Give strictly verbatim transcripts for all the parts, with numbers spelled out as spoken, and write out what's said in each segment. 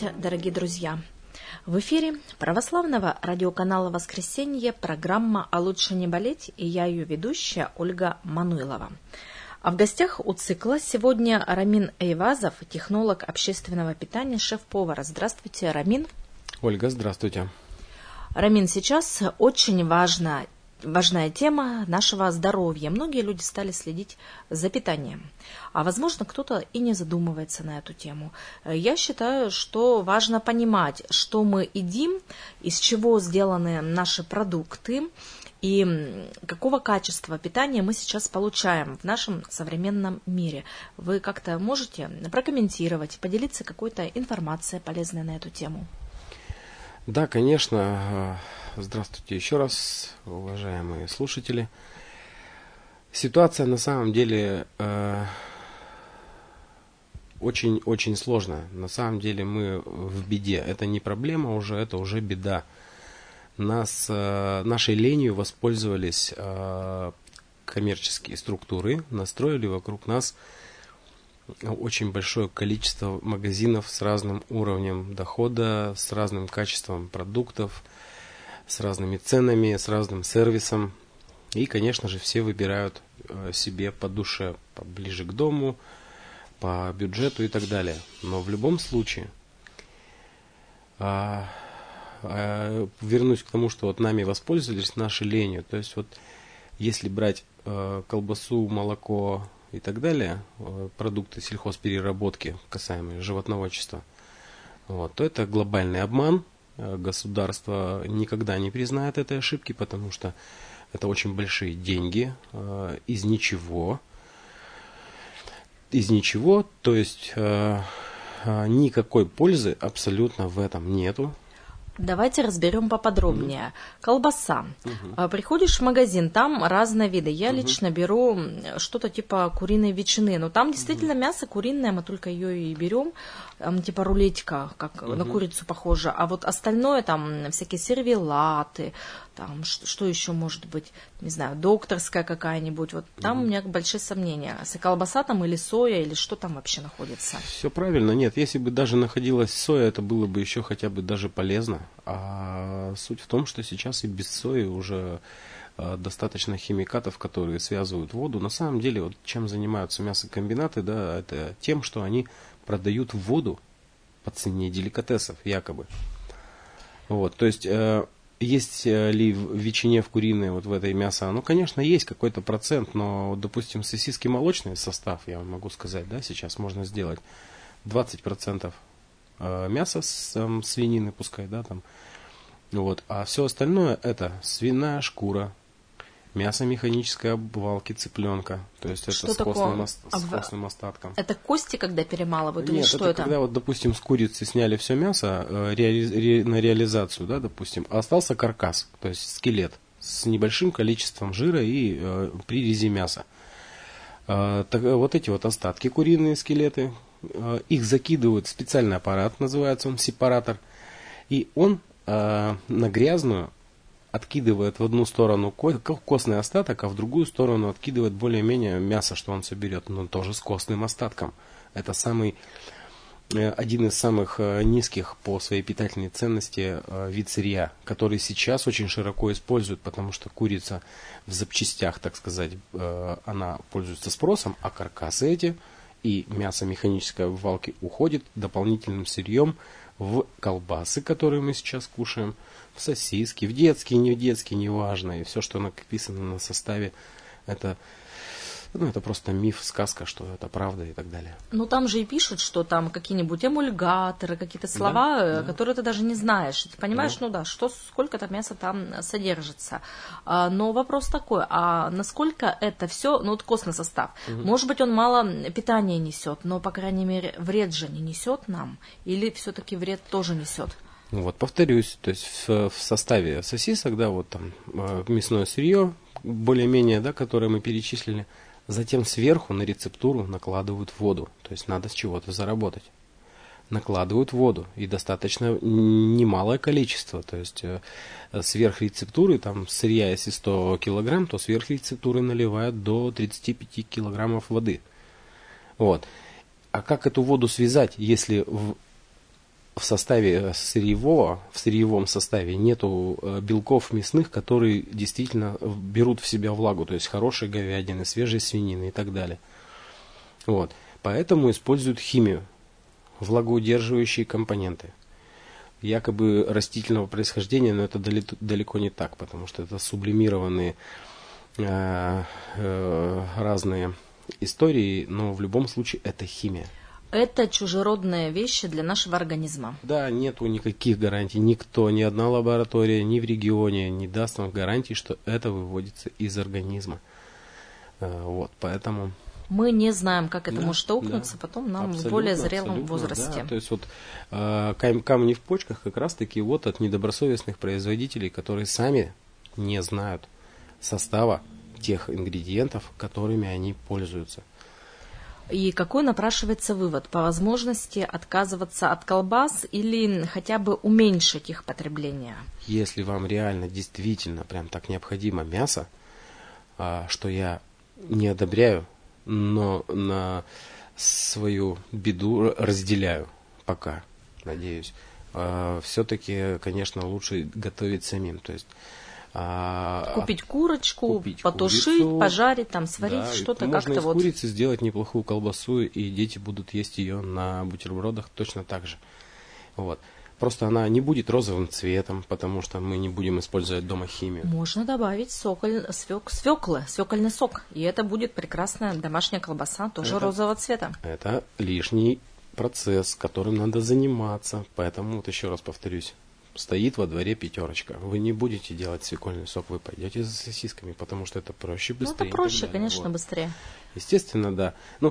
Здравствуйте, дорогие друзья! В эфире православного радиоканала «Воскресенье» программа «А лучше не болеть», и я ее ведущая Ольга Мануйлова. А в гостях у цикла сегодня Рамин Эйвазов, технолог общественного питания, шеф-повар. Здравствуйте, Рамин. Ольга, здравствуйте. Рамин, сейчас очень важно Важная тема нашего здоровья. Многие люди стали следить за питанием. А возможно, кто-то и не задумывается на эту тему. Я считаю, что важно понимать, что мы едим, из чего сделаны наши продукты и какого качества питания мы сейчас получаем в нашем современном мире. Вы как-то можете прокомментировать, поделиться какой-то информацией полезной на эту тему? Да, конечно. Здравствуйте еще раз, уважаемые слушатели. Ситуация на самом деле очень-очень э, сложная. На самом деле мы в беде. Это не проблема уже, это уже беда. Нас, э, нашей ленью воспользовались э, коммерческие структуры, настроили вокруг нас очень большое количество магазинов с разным уровнем дохода, с разным качеством продуктов, с разными ценами, с разным сервисом. И, конечно же, все выбирают себе по душе, поближе к дому, по бюджету и так далее. Но в любом случае, а, а, вернусь к тому, что вот нами воспользовались нашей ленью. То есть вот если брать а, колбасу, молоко и так далее, продукты сельхозпереработки, касаемые животноводчества, вот, то это глобальный обман. Государство никогда не признает этой ошибки, потому что это очень большие деньги э, из ничего. Из ничего, то есть э, э, никакой пользы абсолютно в этом нету. Давайте разберем поподробнее. Mm-hmm. Колбаса. Mm-hmm. Приходишь в магазин, там разные виды. Я mm-hmm. лично беру что-то типа куриной ветчины. Но там действительно mm-hmm. мясо куриное, мы только ее и берем. Там, типа рулетика, как mm-hmm. на курицу похоже. А вот остальное, там всякие сервелаты, там что, что еще может быть, не знаю, докторская какая-нибудь. Вот там mm-hmm. у меня большие сомнения. Если колбаса там или соя, или что там вообще находится? Все правильно. Нет, если бы даже находилась соя, это было бы еще хотя бы даже полезно. А суть в том, что сейчас и без сои уже э, достаточно химикатов, которые связывают воду. На самом деле, вот чем занимаются мясокомбинаты, да, это тем, что они продают воду по цене деликатесов, якобы. Вот, то есть, э, есть ли в ветчине, в куриной, вот в этой мясо? Ну, конечно, есть какой-то процент, но, допустим, сосиски молочный состав, я вам могу сказать, да, сейчас можно сделать двадцать процентов мясо с э, свинины, пускай, да, там, вот, а все остальное это свиная шкура, мясо механической обвалки цыпленка, то есть что это с костным, ост... Об... с костным остатком. Это кости, когда перемалывают, или Нет, что это? это? Когда вот, допустим, с курицы сняли все мясо э, реали... ре... на реализацию, да, допустим, а остался каркас, то есть скелет с небольшим количеством жира и э, прирези мяса. Э, так, вот эти вот остатки куриные скелеты, их закидывают в специальный аппарат, называется он сепаратор, и он э, на грязную откидывает в одну сторону костный остаток, а в другую сторону откидывает более-менее мясо, что он соберет, но тоже с костным остатком. Это самый, э, один из самых э, низких по своей питательной ценности э, вид сырья, который сейчас очень широко используют, потому что курица в запчастях, так сказать, э, она пользуется спросом, а каркасы эти и мясо механической обвалки уходит дополнительным сырьем в колбасы, которые мы сейчас кушаем, в сосиски, в детские, не в детские, неважно. И все, что написано на составе, это, ну, это просто миф, сказка, что это правда и так далее. Ну, там же и пишут, что там какие-нибудь эмульгаторы, какие-то слова, да, которые да. ты даже не знаешь. Ты понимаешь, да. ну да, что, сколько там мяса там содержится. А, но вопрос такой, а насколько это все, ну, вот костный состав, угу. может быть, он мало питания несет, но, по крайней мере, вред же не несет нам? Или все-таки вред тоже несет? Ну, вот, повторюсь, то есть в, в составе сосисок, да, вот там мясное сырье, более-менее, да, которое мы перечислили, затем сверху на рецептуру накладывают воду. То есть надо с чего-то заработать. Накладывают воду. И достаточно немалое количество. То есть сверх рецептуры, там сырья, если сто килограмм, то сверх рецептуры наливают до тридцати пяти килограммов воды. Вот. А как эту воду связать, если в в составе сырьевого, в сырьевом составе нету белков мясных, которые действительно берут в себя влагу, то есть хорошие говядины, свежие свинины и так далее. Вот. Поэтому используют химию, влагоудерживающие компоненты. Якобы растительного происхождения, но это далеко не так, потому что это сублимированные э, э, разные истории, но в любом случае это химия. Это чужеродные вещи для нашего организма. Да, нету никаких гарантий. Никто, ни одна лаборатория, ни в регионе не даст вам гарантии, что это выводится из организма. Вот, поэтому... Мы не знаем, как это да, может аукнуться да, потом нам абсолютно, в более зрелом абсолютно, возрасте. Да, то есть вот э, камни в почках как раз-таки вот от недобросовестных производителей, которые сами не знают состава тех ингредиентов, которыми они пользуются. И какой напрашивается вывод? По возможности отказываться от колбас или хотя бы уменьшить их потребление? Если вам реально, действительно, прям так необходимо мясо, что я не одобряю, но на свою беду разделяю пока, надеюсь, все-таки, конечно, лучше готовить самим. То есть купить курочку, купить потушить, курицу, пожарить, там, сварить да, что-то можно как-то из вот. курицы сделать неплохую колбасу, и дети будут есть ее на бутербродах точно так же. Вот. Просто она не будет розовым цветом, потому что мы не будем использовать дома химию. Можно добавить соколь, свек, свеклы, свекольный сок, и это будет прекрасная домашняя колбаса, тоже это, розового цвета. Это лишний процесс, которым надо заниматься. Поэтому, вот еще раз повторюсь, стоит во дворе пятерочка. Вы не будете делать свекольный сок, вы пойдете за сосисками, потому что это проще, быстрее. Ну, это проще, конечно, вот. быстрее. Естественно, да. Ну,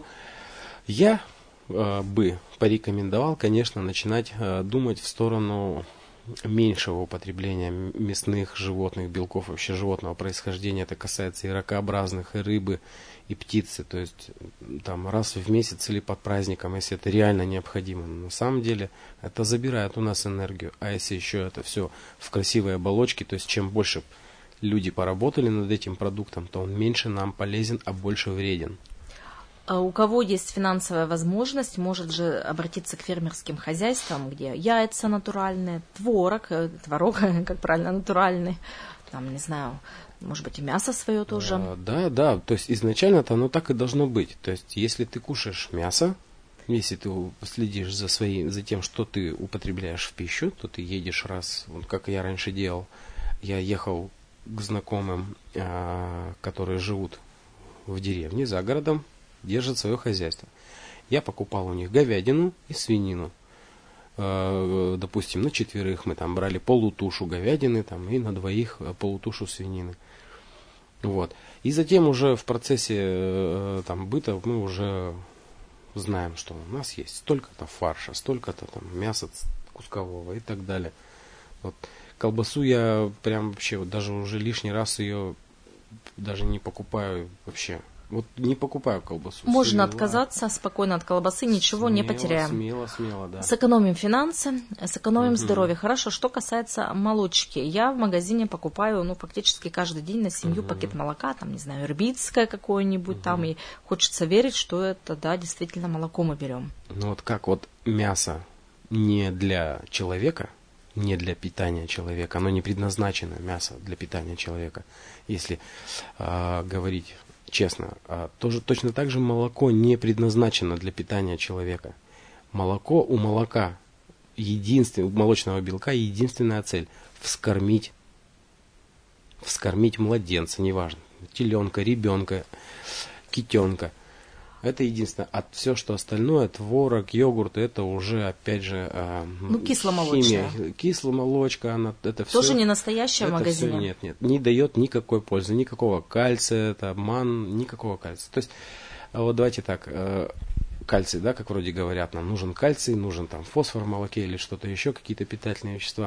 я э, бы порекомендовал, конечно, начинать э, думать в сторону меньшего употребления мясных животных, белков вообще животного происхождения. Это касается и ракообразных, и рыбы, и птицы. То есть там раз в месяц или под праздником, если это реально необходимо. Но на самом деле это забирает у нас энергию. А если еще это все в красивой оболочке, то есть чем больше люди поработали над этим продуктом, то он меньше нам полезен, а больше вреден. А у кого есть финансовая возможность, может же обратиться к фермерским хозяйствам, где яйца натуральные, творог, творог, как правильно, натуральный, там, не знаю, может быть, и мясо свое тоже. А, да, да, то есть изначально-то оно так и должно быть. То есть если ты кушаешь мясо, если ты следишь за, своим, за тем, что ты употребляешь в пищу, то ты едешь раз, вот как я раньше делал, я ехал к знакомым, а, которые живут в деревне, за городом, держат свое хозяйство. Я покупал у них говядину и свинину. Э, допустим, на четверых мы там брали полутушу говядины там, и на двоих полутушу свинины. Вот. И затем уже в процессе э, там, быта мы уже знаем, что у нас есть столько-то фарша, столько-то там мяса кускового и так далее. Вот. Колбасу я прям вообще вот, даже уже лишний раз ее даже не покупаю вообще. Вот не покупаю колбасу. Можно сырьевая. Отказаться спокойно от колбасы, ничего смело, не потеряем. Смело, смело, да. Сэкономим финансы, сэкономим угу. здоровье. Хорошо, что касается молочки. Я в магазине покупаю, ну, фактически каждый день на семью угу. пакет молока, там, не знаю, ирбитское какое-нибудь, угу. там, и хочется верить, что это, да, действительно молоко мы берем. Ну, вот как вот мясо не для человека, не для питания человека, оно не предназначено, мясо, для питания человека, если э, говорить честно. А тоже, точно так же молоко не предназначено для питания человека. Молоко у молока, единственное, у молочного белка единственная цель – вскормить, вскормить младенца, неважно, теленка, ребенка, китенка. Это единственное. А все, что остальное, творог, йогурт, это уже, опять же, э, ну, кисломолочное. Химия, кисломолочка, она, это тоже все, не настоящее в магазине. Все, нет, нет, не дает никакой пользы, никакого кальция, это обман, никакого кальция. То есть, вот давайте так, э, кальций, да, как вроде говорят, нам нужен кальций, нужен там фосфор в молоке или что-то еще, какие-то питательные вещества,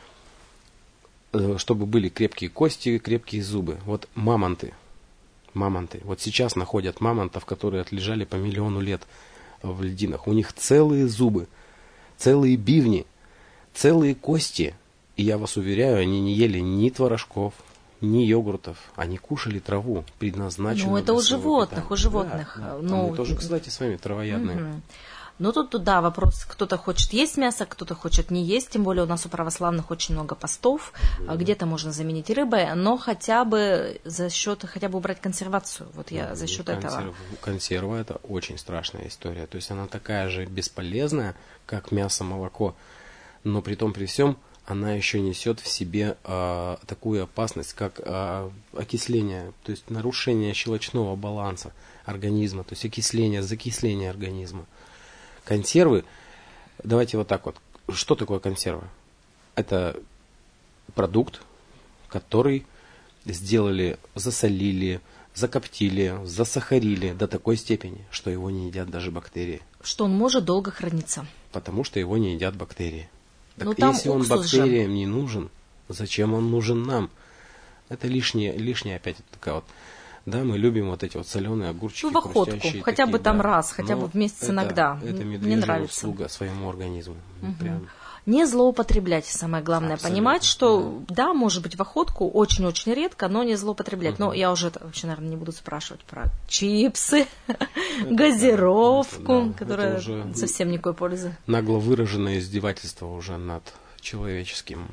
э, чтобы были крепкие кости, крепкие зубы. Вот мамонты. Мамонты. Вот сейчас находят мамонтов, которые отлежали по миллиону лет в льдинах. У них целые зубы, целые бивни, целые кости. И я вас уверяю, они не ели ни творожков, ни йогуртов. Они кушали траву, предназначенную Ну, это для у животных, питания. у животных. Да, да. Ну, мы тоже, кстати, с вами травоядные. Угу. Но тут, да, вопрос, кто-то хочет есть мясо, кто-то хочет не есть, тем более у нас у православных очень много постов, mm-hmm. где-то можно заменить рыбой, но хотя бы за счет, хотя бы убрать консервацию, вот я mm-hmm. за счет Консерв... этого. Консерва – это очень страшная история, то есть она такая же бесполезная, как мясо, молоко, но при том, при всем, она еще несет в себе э, такую опасность, как э, окисление, то есть нарушение щелочного баланса организма, то есть окисление, закисление организма. Консервы, давайте вот так вот, что такое консерва? Это продукт, который сделали, засолили, закоптили, засахарили до такой степени, что его не едят даже бактерии. Что он может долго храниться. Потому что его не едят бактерии. Так ну, там если он уксус бактериям же. не нужен, зачем он нужен нам? Это лишнее, лишнее опять такая вот. Да, мы любим вот эти вот соленые огурчики. Ну, в охотку, хотя такие, бы там да. раз, хотя Но бы в месяц это, иногда. Это Мне медвежья нравится. услуга своему организму. Угу. Прям. Не злоупотреблять, самое главное, Абсолютно, понимать, что да. да, может быть, в охотку очень-очень редко, но не злоупотреблять. Угу. Но я уже вообще, наверное, не буду спрашивать про чипсы, газировку, которая совсем никакой пользы. Нагло выраженное издевательство уже над человеческим.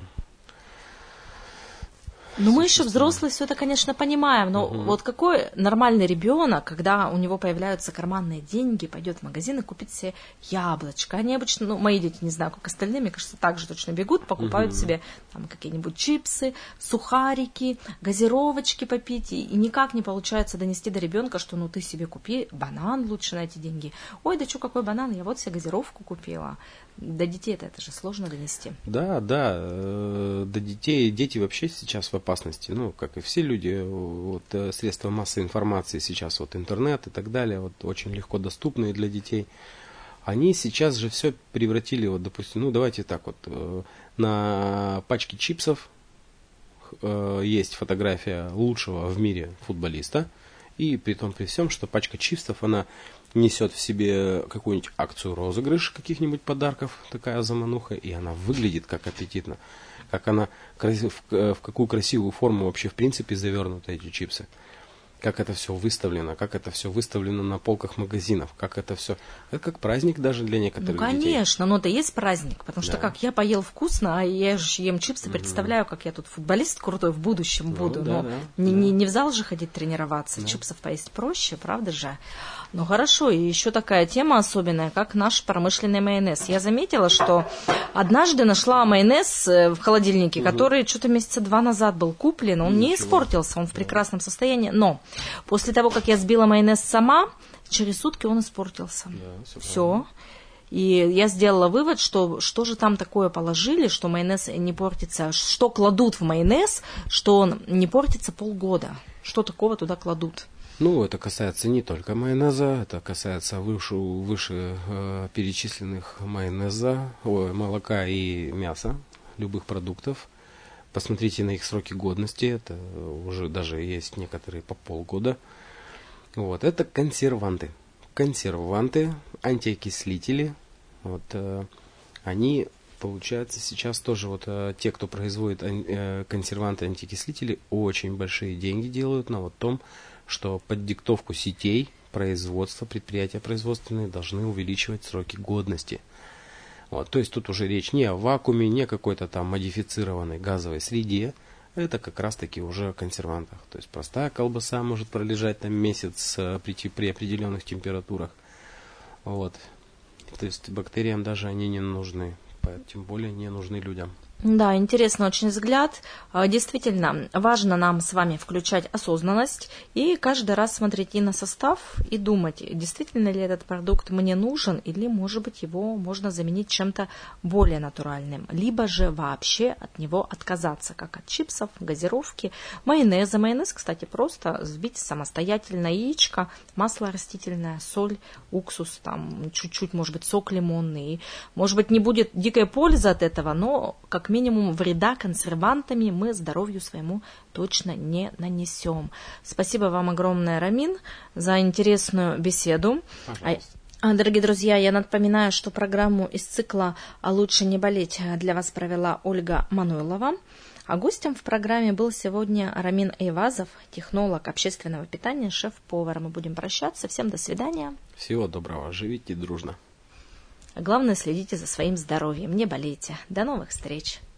Ну, мы еще взрослые все это, конечно, понимаем, но угу. вот какой нормальный ребенок, когда у него появляются карманные деньги, пойдет в магазин и купит себе яблочко. Они обычно, ну, мои дети, не знаю, как остальные, мне кажется, так же точно бегут, покупают угу. себе там какие-нибудь чипсы, сухарики, газировочки попить, и, и никак не получается донести до ребенка, что ну ты себе купи банан лучше на эти деньги. Ой, да что, какой банан, я вот себе газировку купила. До детей это, это же сложно донести. Да, да, э, до детей, дети вообще сейчас в опасности, ну, как и все люди, вот, средства массовой информации сейчас, вот интернет и так далее, вот, очень легко доступные для детей, они сейчас же все превратили, вот, допустим, ну, давайте так вот, э, на пачке чипсов э, есть фотография лучшего в мире футболиста, и при том при всем, что пачка чипсов, она несет в себе какую-нибудь акцию розыгрыш каких-нибудь подарков, такая замануха, и она выглядит как аппетитно, как она, в какую красивую форму вообще в принципе завернуты эти чипсы, как это все выставлено, как это все выставлено на полках магазинов, как это все, это как праздник даже для некоторых детей. Ну, конечно, детей. но это есть праздник, потому что да. как я поел вкусно, а я же ем чипсы, mm-hmm. представляю, как я тут футболист крутой в будущем ну, буду, да, но да, не, да. Не, не в зал же ходить тренироваться, да. Чипсов поесть проще, правда же? Ну хорошо, и еще такая тема особенная, как наш промышленный майонез. Я заметила, что однажды нашла майонез в холодильнике, угу. который что-то месяца два назад был куплен, он Ничего. не испортился, он в прекрасном состоянии, но после того, как я сбила майонез сама, через сутки он испортился. Да, все. все. И я сделала вывод, что что же там такое положили, что майонез не портится, что кладут в майонез, что он не портится полгода, что такого туда кладут. Ну, это касается не только майонеза, это касается выше, выше э, перечисленных майонеза, ой, молока и мяса, любых продуктов. Посмотрите на их сроки годности, это уже даже есть некоторые по полгода. Вот, это консерванты. Консерванты, антиокислители, вот, э, они, получается, сейчас тоже вот э, те, кто производит э, консерванты, антиокислители, очень большие деньги делают на вот том, что под диктовку сетей производства, предприятия производственные должны увеличивать сроки годности. Вот, то есть тут уже речь не о вакууме, не о какой-то там модифицированной газовой среде, это как раз таки уже о консервантах. То есть простая колбаса может пролежать там месяц при, при определенных температурах. Вот. То есть бактериям даже они не нужны, тем более не нужны людям. Да, интересный очень взгляд. Действительно, важно нам с вами включать осознанность и каждый раз смотреть и на состав, и думать, действительно ли этот продукт мне нужен, или, может быть, его можно заменить чем-то более натуральным, либо же вообще от него отказаться, как от чипсов, газировки, майонеза. Майонез, кстати, просто взбить самостоятельно, яичко, масло растительное, соль, уксус, там чуть-чуть, может быть, сок лимонный. Может быть, не будет дикой пользы от этого, но как минимум вреда консервантами мы здоровью своему точно не нанесем. Спасибо вам огромное, Рамин, за интересную беседу. Пожалуйста. Дорогие друзья, я напоминаю, что программу из цикла «А лучше не болеть» для вас провела Ольга Мануйлова. А гостем в программе был сегодня Рамин Эйвазов, технолог общественного питания, шеф-повар. Мы будем прощаться. Всем до свидания. Всего доброго. Живите дружно. А главное, следите за своим здоровьем, не болейте. До новых встреч!